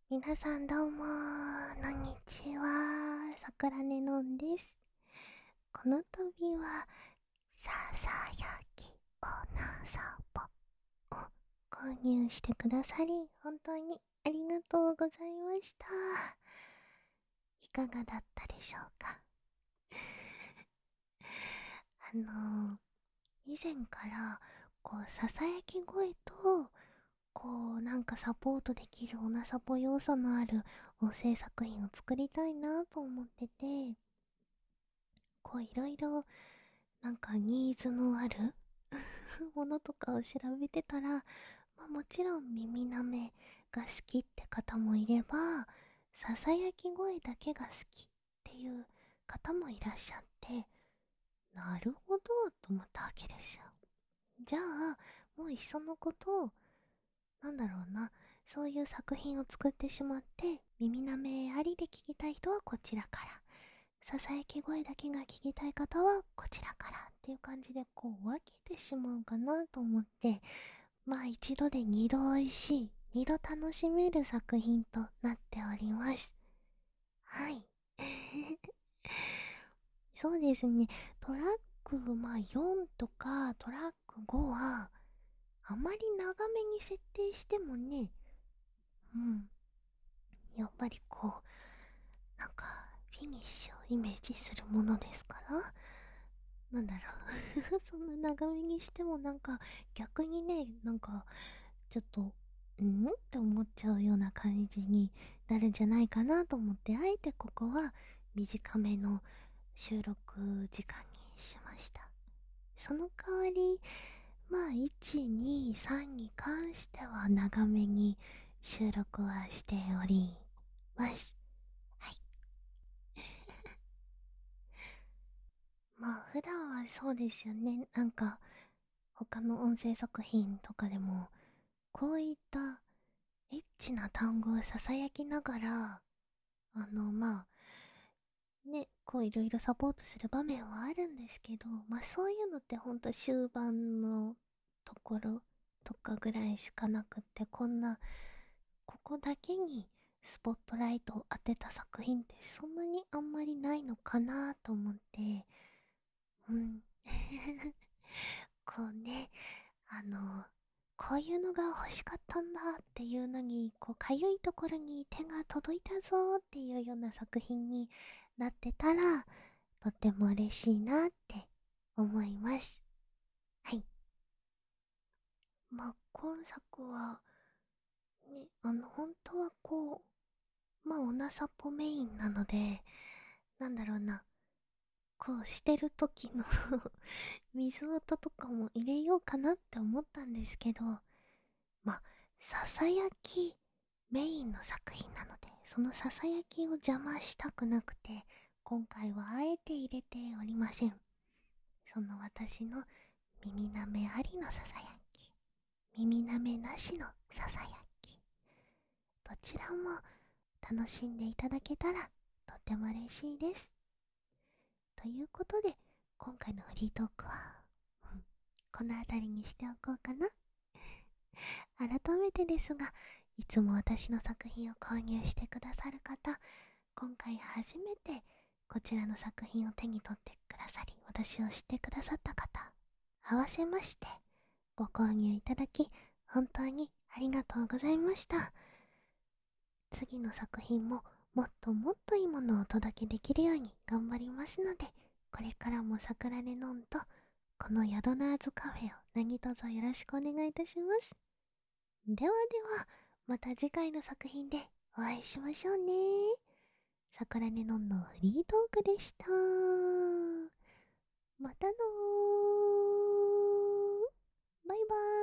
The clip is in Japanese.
皆さんどうもこんにちは、さくらねのんです。この度はささやきおなさぽを購入してくださり本当にありがとうございました。いかがだったでしょうか？以前からささやき声となんかサポートできるおなさぽ要素のある音声作品を作りたいなと思ってて、いろいろなんかニーズのあるものとかを調べてたら、もちろん耳なめが好きって方もいれば、ささやき声だけが好きっていう方もいらっしゃって、なるほどと思ったわけですよ。じゃあもういっそのことなんだろうな、そういう作品を作ってしまって、耳なめありで聞きたい人はこちらから、ささやき声だけが聞きたい方はこちらからっていう感じで分けてしまうかなと思って、一度で二度美味しい、二度楽しめる作品となっております。はい。そうですね。トラック4とかトラック5はあまり長めに設定してもね、やっぱりなんかフィニッシュをイメージするものですから、なんだろうそんな長めにしても逆にね、ちょっとって思っちゃうような感じになるんじゃないかなと思って、あえてここは短めの収録時間にしました。その代わり1、2、3に関しては長めに収録はしております。はい。普段はそうですよね。他の音声作品とかでもこういったエッチな単語をささやきながら、いろいろサポートする場面はあるんですけど、そういうのってほんと終盤のところとかぐらいしかなくって、ここだけにスポットライトを当てた作品ってそんなにあんまりないのかなと思って、うん。こうね、あの、こういうのが欲しかったんだっていうのに、かゆいところに手が届いたぞっていうような作品になってたら、とっても嬉しいなって思います。はい。今作は、ね、本当はおなさぽメインなので、なんだろうな、してる時の水音とかも入れようかなって思ったんですけど、ささやきメインの作品なので、そのささやきを邪魔したくなくて、今回はあえて入れておりません。その私の耳なめありのささやき、耳なめなしのささやき、どちらも楽しんでいただけたらとても嬉しいです。ということで、今回のフリートークは、この辺りにしておこうかな。改めてですが、いつも私の作品を購入してくださる方、今回初めてこちらの作品を手に取ってくださり、私を知ってくださった方、合わせましてご購入いただき本当にありがとうございました。次の作品ももっともっといいものをお届けできるように頑張りますので、これからも桜レノンとこの宿ナーズカフェを何卒よろしくお願いいたします。ではでは、また次回の作品でお会いしましょうね。桜ネノンのフリートークでした。またのー。バイバーイ。